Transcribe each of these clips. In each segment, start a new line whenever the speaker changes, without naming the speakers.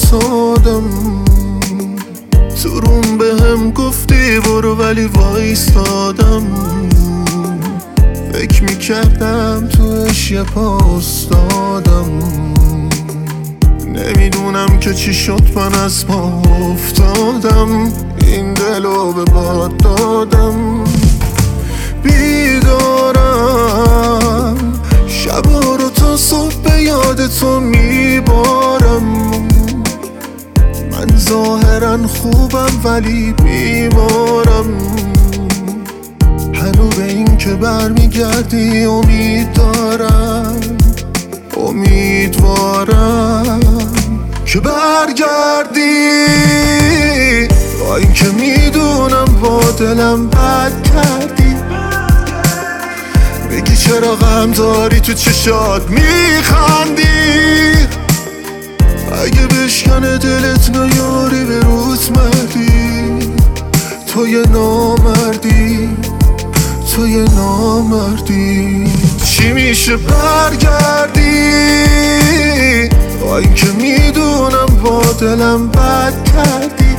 افتادم، تو روم به هم گفتی برو ولی وایستادم. فکر میکردم توش یه پا افتادم، نمیدونم که چی شد من از پا افتادم. این دلو به باد دادم، بیدارم شبا رو تا صبح به یاد تو میبارم. من ظاهرا خوبم ولی بیمارم، هنو به این که برمیگردی امید دارم. امیدوارم که برگردی، با این که میدونم با دلم بد کردی. بگی چرا غم داری تو چشات میخندی، اگه بشکنه دلت نیاری به روز مردی. تو یه نامردی، تو یه نامردی. چی میشه برگردی، با این که میدونم با دلم بد کردی.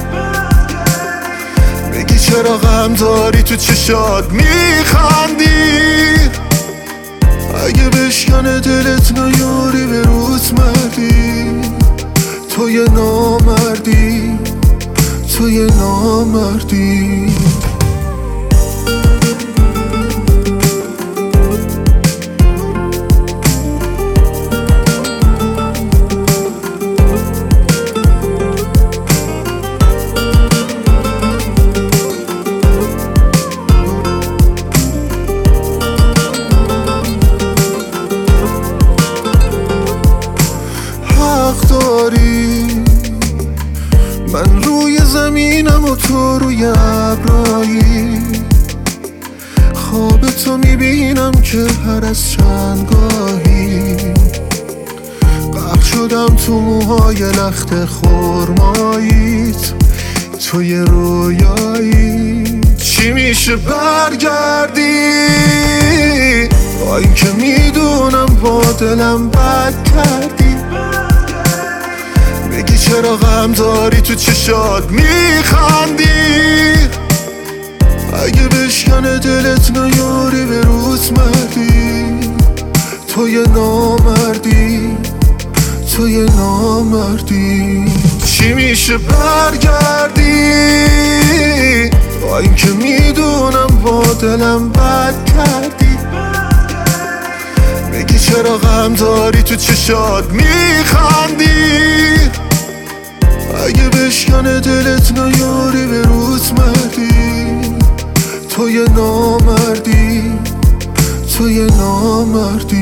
بگی چرا غم داری تو چشات میخندی، اگه بشکنه دلت نیاری به روز مردی. تو یه نامردی، تو یه نامردی. من روی زمینم و تو روی ابرایی، خواب تو میبینم که هر از چند گاهی غرق شدم تو موهای لخت خرماییت. تو یه رویایی، چی میشه برگردی، با این که میدونم با دلم بد کردی. بگی چرا غم داری تو چشات میخندی، اگه بشکنه دلت نیاری به روز مردی. تو یه نامردی، تو یه نامردی. چی میشه برگردی، با این که میدونم با دلم بد کردی. بگی چرا غم داری تو چشات میخندی، اگه بشکنه دلت نیاری به روز مردی. تو یه نامردی، تو یه نامردی.